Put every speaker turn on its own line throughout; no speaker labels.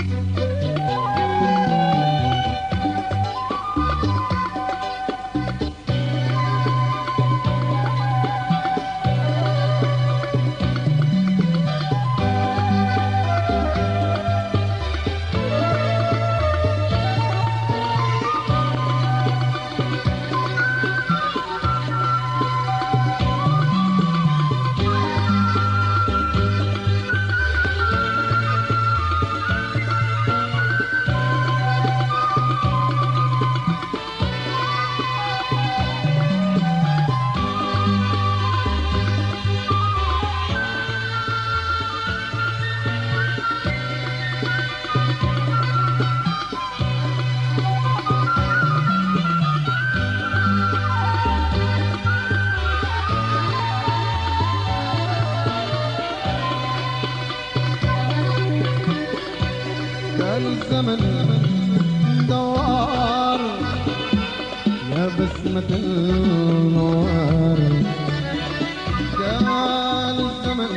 الزمن دوار يا بسمة النوار، قال الزمن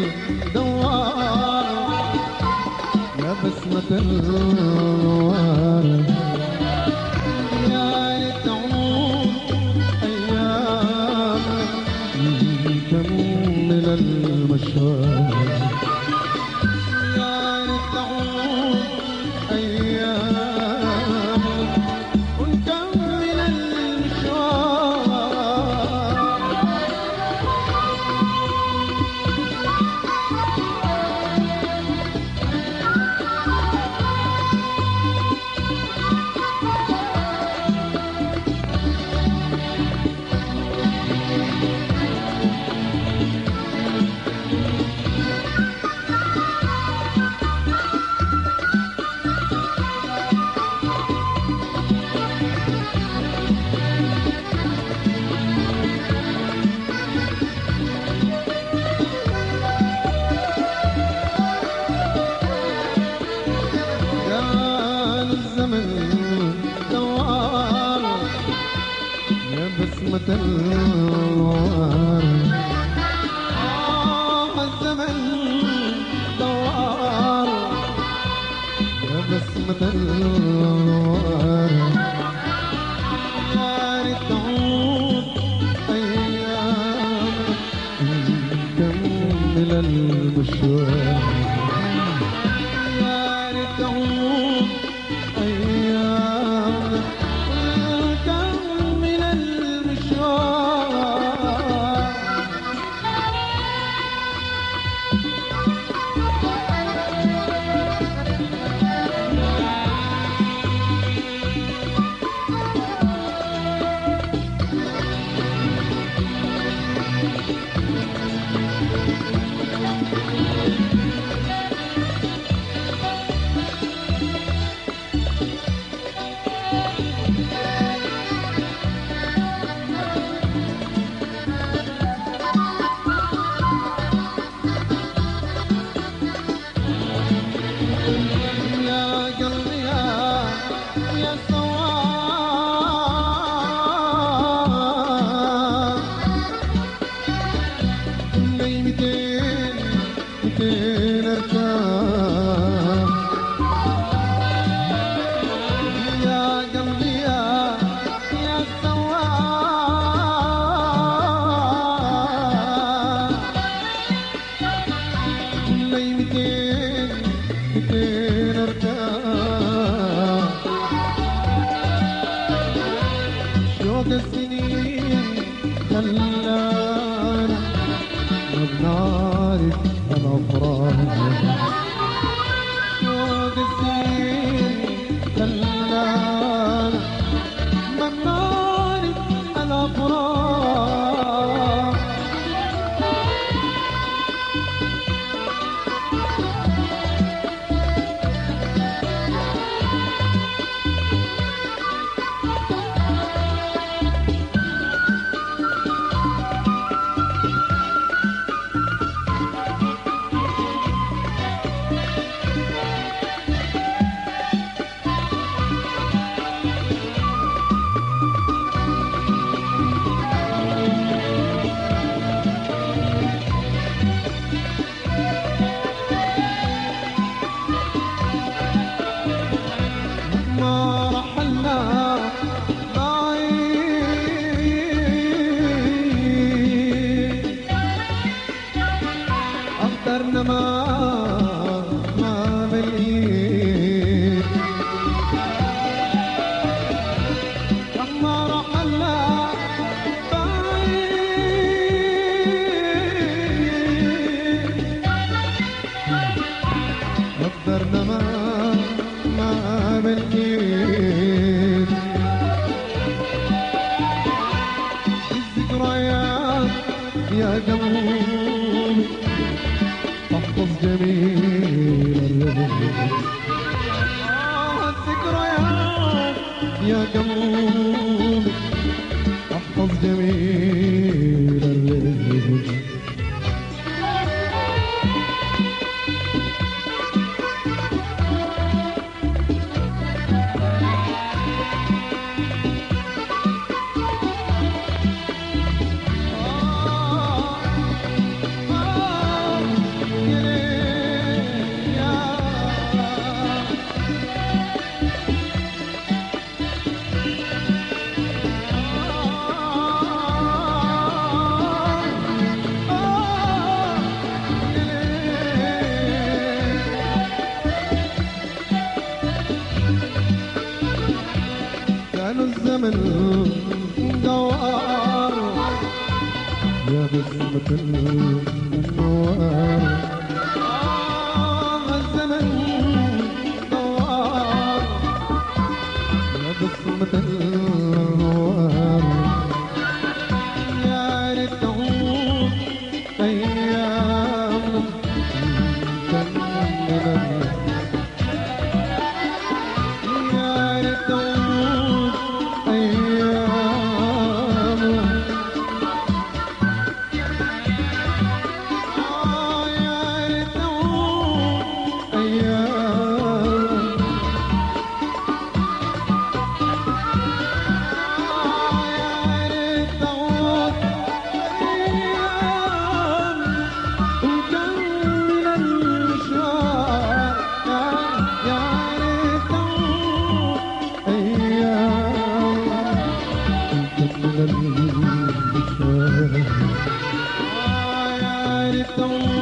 دوار يا بسمة النوار، يا ريت تعود أيام نكمل المشوار، بسمة النوار، الزمن دوار يا بسمة النوار، يا ريت تعود أيام نكمل المشوار، يا ريت تعود أيام نكمل شوق السنين خلانا ما بنعرف الأفراح، شوق السنين خلانا ما بنعرف الأفراح، ما بنكيت الذكريات يا قلبي احفظ جميل الذكريات يا قلبي احفظ جميل الرجل الزمن دوار يا بسمة النوار الزمن دوار يا بسمة النوار يا ريت تعود أيام كملنا يا ريت تعود يا ريت